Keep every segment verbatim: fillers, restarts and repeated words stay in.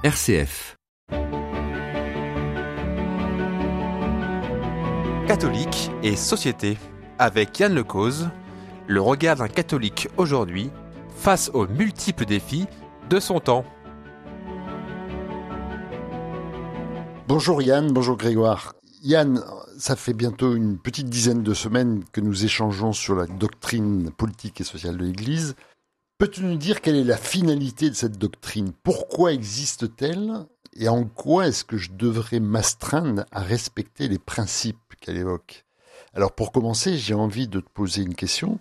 R C F. Catholique et société, avec Yann Lecause, le regard d'un catholique aujourd'hui face aux multiples défis de son temps. Bonjour Yann, bonjour Grégoire. Yann, ça fait bientôt une petite dizaine de semaines que nous échangeons sur la doctrine politique et sociale de l'Église. Peux-tu nous dire quelle est la finalité de cette doctrine ? Pourquoi existe-t-elle ? Et en quoi est-ce que je devrais m'astreindre à respecter les principes qu'elle évoque ? Alors pour commencer, j'ai envie de te poser une question.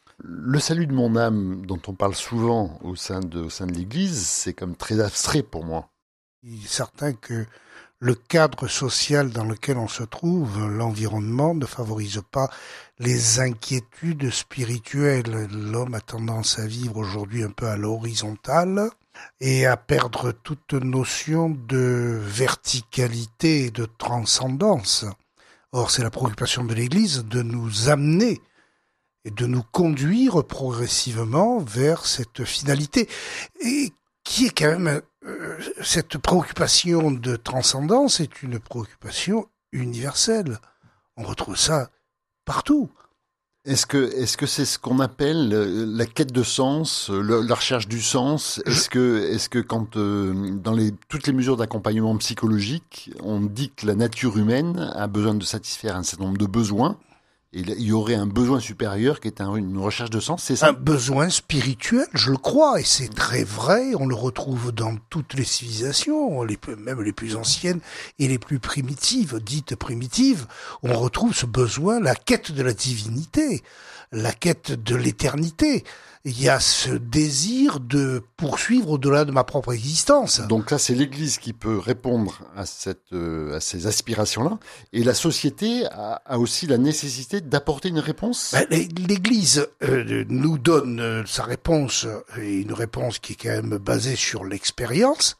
Le salut de mon âme, dont on parle souvent au sein de, au sein de l'Église, c'est comme très abstrait pour moi. Il est certain que le cadre social dans lequel on se trouve, l'environnement, ne favorise pas les inquiétudes spirituelles. L'homme a tendance à vivre aujourd'hui un peu à l'horizontale et à perdre toute notion de verticalité et de transcendance. Or, c'est la préoccupation de l'Église de nous amener et de nous conduire progressivement vers cette finalité, et qui est quand même, euh, cette préoccupation de transcendance est une préoccupation universelle. On retrouve ça partout. Est-ce que, est-ce que c'est ce qu'on appelle la quête de sens, le, la recherche du sens ? Est-ce que, est-ce que quand, euh, dans les, toutes les mesures d'accompagnement psychologique, on dit que la nature humaine a besoin de satisfaire un certain nombre de besoins, et il y aurait un besoin supérieur qui est un, une recherche de sens, c'est ça ? Un besoin spirituel, je le crois, et c'est très vrai, on le retrouve dans toutes les civilisations, les, même les plus anciennes et les plus primitives, dites primitives, on retrouve ce besoin, la quête de la divinité, la quête de l'éternité. Il y a ce désir de poursuivre au-delà de ma propre existence. Donc là, c'est l'Église qui peut répondre à, cette, euh, à ces aspirations-là. Et la société a, a aussi la nécessité d'apporter une réponse. Ben, l'Église euh, nous donne euh, sa réponse, et une réponse qui est quand même basée sur l'expérience.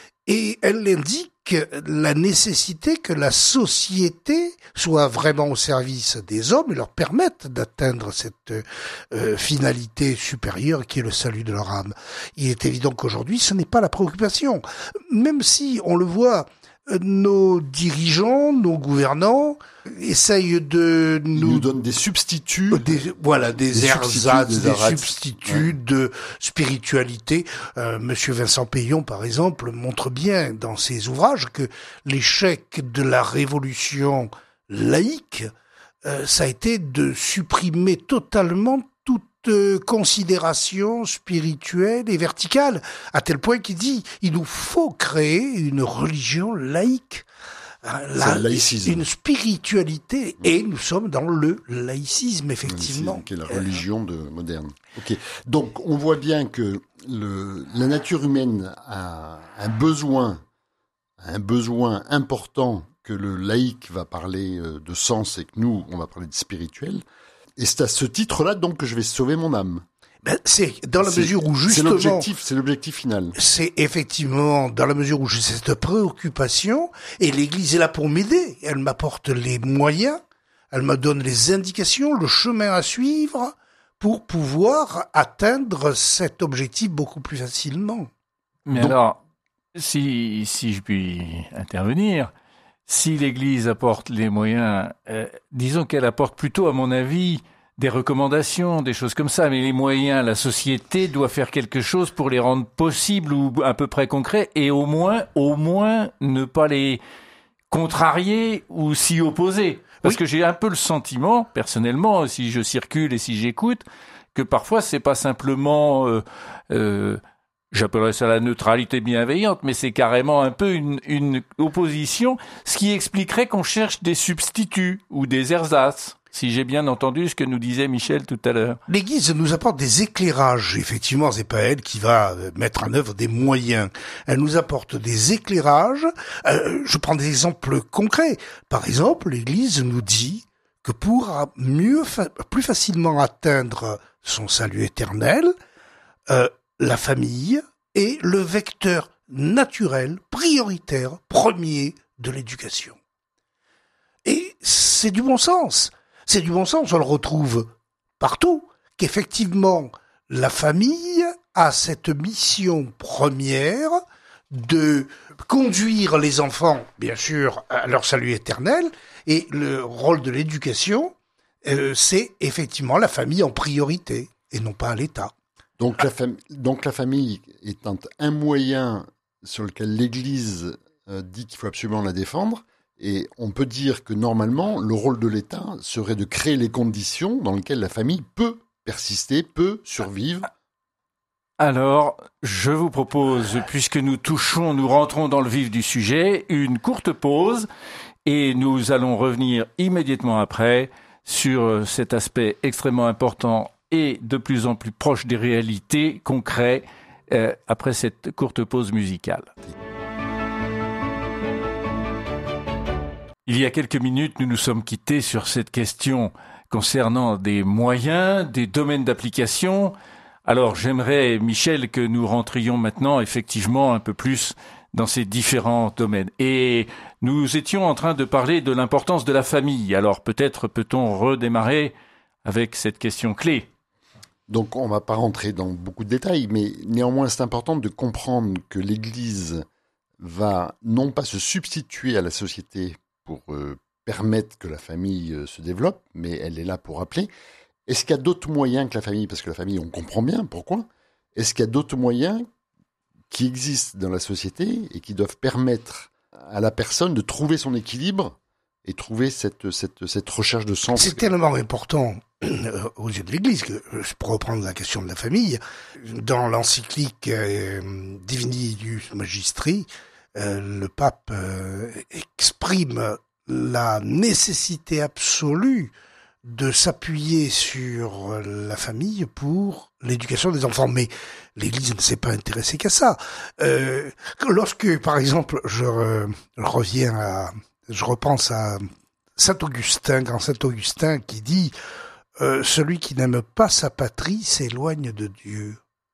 Et elle indique la nécessité que la société soit vraiment au service des hommes et leur permette d'atteindre cette euh, finalité supérieure qui est le salut de leur âme. Il est évident qu'aujourd'hui, ce n'est pas la préoccupation. Même si, on le voit, nos dirigeants, nos gouvernants essayent de nous... Ils nous donnent des substituts. Des, voilà, des, des ersatz, des, des substituts ouais. de spiritualité. Euh, Monsieur Vincent Peillon, par exemple, montre bien dans ses ouvrages que l'échec de la révolution laïque, euh, ça a été de supprimer totalement toute euh, considération spirituelle et verticale, à tel point qu'il dit il nous faut créer une religion laïque. La, le laïcisme. Une spiritualité, et nous sommes dans le laïcisme, effectivement. Qui est la religion de, moderne. Ok. Donc, on voit bien que le, la nature humaine a un besoin, un besoin important que le laïc va parler de sens et que nous, on va parler de spirituel. Et c'est à ce titre-là, donc, que je vais sauver mon âme. Ben, c'est dans la c'est, mesure où justement... C'est l'objectif, c'est l'objectif final. C'est effectivement dans la mesure où j'ai cette préoccupation, et l'Église est là pour m'aider. Elle m'apporte les moyens, elle me donne les indications, le chemin à suivre pour pouvoir atteindre cet objectif beaucoup plus facilement. Mais Donc, alors, si, si je puis intervenir, si l'Église apporte les moyens, euh, disons qu'elle apporte plutôt, à mon avis, des recommandations, des choses comme ça, mais les moyens, la société doit faire quelque chose pour les rendre possibles ou à peu près concrets, et au moins, au moins, ne pas les contrarier ou s'y opposer. Parce oui. que j'ai un peu le sentiment, personnellement, si je circule et si j'écoute, que parfois c'est pas simplement, euh, euh, j'appellerais ça la neutralité bienveillante, mais c'est carrément un peu une, une opposition, ce qui expliquerait qu'on cherche des substituts ou des ersatz. Si j'ai bien entendu ce que nous disait Michel tout à l'heure. L'Église nous apporte des éclairages. Effectivement, c'est pas elle qui va mettre en œuvre des moyens. Elle nous apporte des éclairages. Euh, je prends des exemples concrets. Par exemple, l'Église nous dit que pour mieux, fa- plus facilement atteindre son salut éternel, euh, la famille est le vecteur naturel, prioritaire, premier de l'éducation. Et c'est du bon sens. C'est du bon sens, on le retrouve partout, qu'effectivement, la famille a cette mission première de conduire les enfants, bien sûr, à leur salut éternel, et le rôle de l'éducation, euh, c'est effectivement la famille en priorité, et non pas l'État. Donc la, fam- donc la famille étant un moyen sur lequel l'Église euh, dit qu'il faut absolument la défendre, et on peut dire que normalement, le rôle de l'État serait de créer les conditions dans lesquelles la famille peut persister, peut survivre. Alors, je vous propose, puisque nous touchons, nous rentrons dans le vif du sujet, une courte pause et nous allons revenir immédiatement après sur cet aspect extrêmement important et de plus en plus proche des réalités concrètes euh, après cette courte pause musicale. Il y a quelques minutes, nous nous sommes quittés sur cette question concernant des moyens, des domaines d'application. Alors, j'aimerais, Michel, que nous rentrions maintenant effectivement un peu plus dans ces différents domaines. Et nous étions en train de parler de l'importance de la famille. Alors, peut-être peut-on redémarrer avec cette question clé. Donc, on ne va pas rentrer dans beaucoup de détails, mais néanmoins, c'est important de comprendre que l'Église va non pas se substituer à la société pour euh, permettre que la famille euh, se développe, mais elle est là pour rappeler. Est-ce qu'il y a d'autres moyens que la famille ? Parce que la famille, on comprend bien pourquoi. Est-ce qu'il y a d'autres moyens qui existent dans la société et qui doivent permettre à la personne de trouver son équilibre et trouver cette, cette, cette recherche de sens ? C'est tellement important euh, aux yeux de l'Église que, pour reprendre la question de la famille, dans l'encyclique euh, Divini Ius Magistri, euh, le pape euh, exprime la nécessité absolue de s'appuyer sur la famille pour l'éducation des enfants. Mais l'Église ne s'est pas intéressée qu'à ça. Euh, lorsque, par exemple, je, re, je reviens à, je repense à Saint Augustin, grand Saint Augustin, qui dit euh, « Celui qui n'aime pas sa patrie s'éloigne de Dieu ».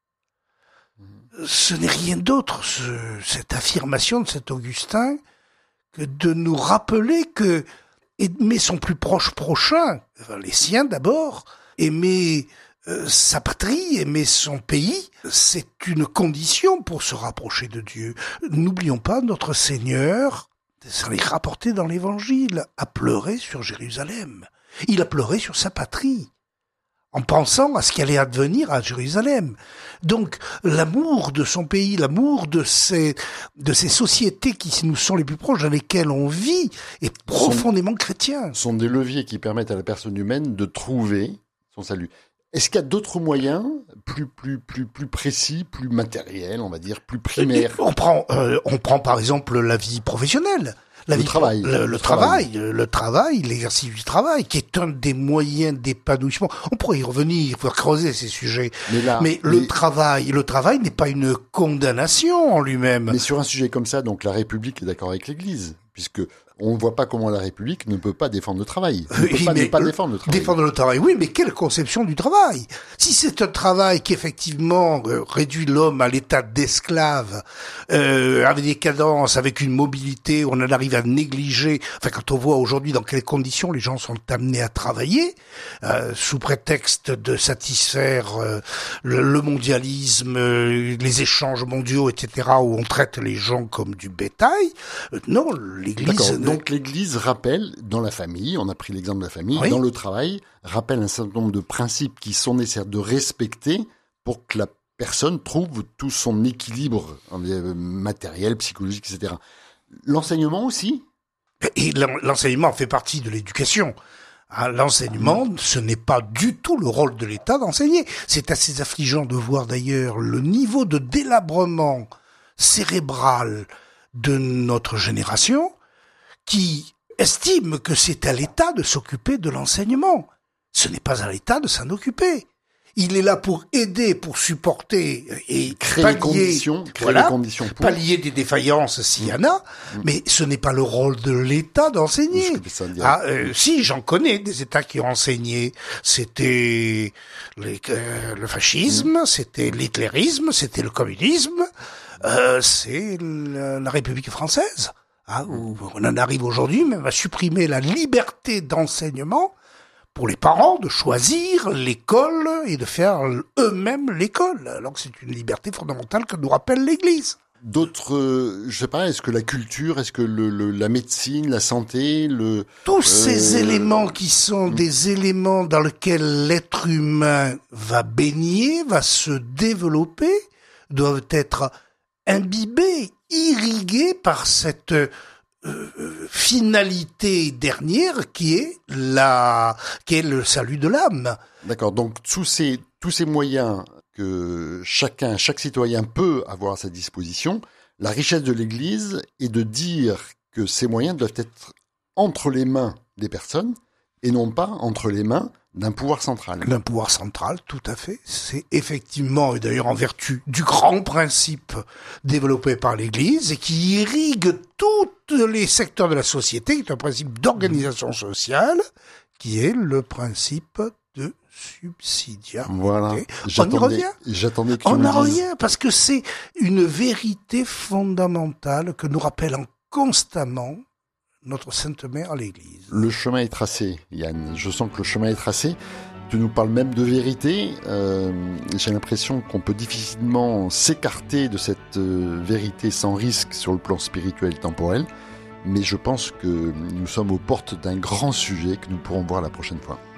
Ce n'est rien d'autre, ce, cette affirmation de Saint Augustin, que de nous rappeler que aimer son plus proche prochain, les siens d'abord, aimer euh, sa patrie, aimer son pays, c'est une condition pour se rapprocher de Dieu. N'oublions pas, notre Seigneur, ça est rapporté dans l'Évangile, a pleuré sur Jérusalem. Il a pleuré sur sa patrie, en pensant à ce qui allait advenir à Jérusalem. Donc, l'amour de son pays, l'amour de ces, de ces sociétés qui nous sont les plus proches, dans lesquelles on vit, est profondément sont, chrétien. Sont des leviers qui permettent à la personne humaine de trouver son salut. Est-ce qu'il y a d'autres moyens plus, plus, plus, plus précis, plus matériels, on va dire, plus primaires ? On prend, euh, on prend par exemple la vie professionnelle. La le, vie, travail, le, le, le travail, travail, le travail, l'exercice du travail, qui est un des moyens d'épanouissement. On pourrait y revenir, il faut creuser ces sujets. Mais, là, mais le mais... travail, le travail n'est pas une condamnation en lui-même. Mais sur un sujet comme ça, donc la République est d'accord avec l'Église, puisque on ne voit pas comment la République ne peut pas défendre le travail. Ne peut oui, pas, mais ne pas défendre le travail. Défendre le travail, oui, mais quelle conception du travail ? Si c'est un travail qui effectivement euh, réduit l'homme à l'état d'esclave, euh, avec des cadences, avec une mobilité, on en arrive à négliger. Enfin, quand on voit aujourd'hui dans quelles conditions les gens sont amenés à travailler, euh, sous prétexte de satisfaire euh, le, le mondialisme, euh, les échanges mondiaux, et cetera, où on traite les gens comme du bétail. Euh, non, l'Église. D'accord. Donc l'Église rappelle, dans la famille, on a pris l'exemple de la famille, oui. Dans le travail, rappelle un certain nombre de principes qui sont nécessaires de respecter pour que la personne trouve tout son équilibre matériel, psychologique, et cetera. L'enseignement aussi ? Et l'enseignement fait partie de l'éducation. L'enseignement, ce n'est pas du tout le rôle de l'État d'enseigner. C'est assez affligeant de voir d'ailleurs le niveau de délabrement cérébral de notre génération, qui estime que c'est à l'État de s'occuper de l'enseignement. Ce n'est pas à l'État de s'en occuper. Il est là pour aider, pour supporter et créer pallier, les conditions, créer voilà, les conditions pour... pallier des défaillances s'il y en a, mmh. mais ce n'est pas le rôle de l'État d'enseigner. Ah, euh, si, j'en connais des États qui ont enseigné. C'était les, euh, le fascisme, mmh. c'était l'hitlérisme, c'était le communisme, euh, c'est la, la République française. Ah, où on en arrive aujourd'hui même à supprimer la liberté d'enseignement pour les parents de choisir l'école et de faire eux-mêmes l'école, alors que c'est une liberté fondamentale que nous rappelle l'Église. d'autres, euh, je sais pas, est-ce que la culture, est-ce que le, le, la médecine, la santé, le... Tous ces euh, éléments qui sont des éléments dans lesquels l'être humain va baigner, va se développer, doivent être imbibés, irrigués par cette euh, finalité dernière qui est la, qui est le salut de l'âme. D'accord, donc tous ces, tous ces moyens que chacun, chaque citoyen peut avoir à sa disposition, la richesse de l'Église est de dire que ces moyens doivent être entre les mains des personnes et non pas entre les mains d'un pouvoir central. D'un pouvoir central, tout à fait. C'est effectivement, et d'ailleurs en vertu du grand principe développé par l'Église et qui irrigue tous les secteurs de la société, qui est un principe d'organisation sociale, qui est le principe de subsidiarité. Voilà. On y revient. J'attendais que tu On me en dises. revient parce que c'est une vérité fondamentale que nous rappelle constamment notre Sainte Mère l'Église. Le chemin est tracé, Yann. Je sens que le chemin est tracé. Tu nous parles même de vérité. Euh, j'ai l'impression qu'on peut difficilement s'écarter de cette euh, vérité sans risque sur le plan spirituel et temporel. Mais je pense que nous sommes aux portes d'un grand sujet que nous pourrons voir la prochaine fois.